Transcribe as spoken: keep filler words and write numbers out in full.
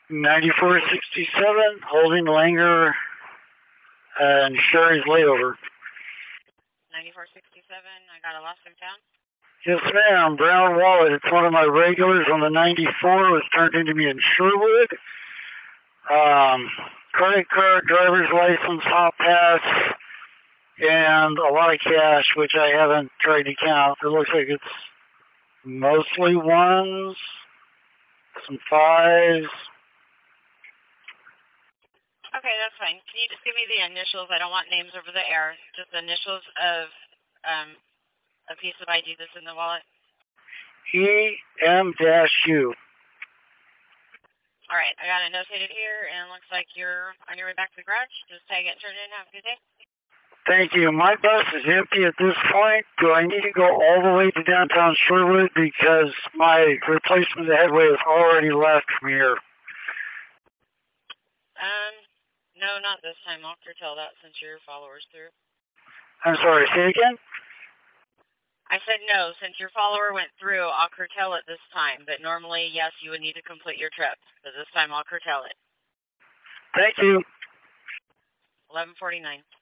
ninety-four sixty-seven, holding Langer and Sherry's layover. ninety-four sixty-seven, I got a lost in town. Yes, ma'am. Brown wallet. It's one of my regulars on the ninety-four. It was turned into me in Sherwood. Um, credit card, driver's license, hot pass, and a lot of cash, which I haven't tried to count. It looks like it's mostly ones, some fives. Okay, that's fine. Can you just give me the initials? I don't want names over the air. Just the initials of um, a piece of I D that's in the wallet. E M U. All right, I got it notated here, and it looks like you're on your way back to the garage. Just tag it and turn it in. Have a good day. Thank you. My bus is empty at this point. Do I need to go all the way to downtown Sherwood because my replacement headway has already left from here? Um, no, not this time. I'll curtail that since your follower's through. I'm sorry, say again? I said no, since your follower went through, I'll curtail it this time. But normally, yes, you would need to complete your trip. But this time, I'll curtail it. Thank you. eleven forty-nine.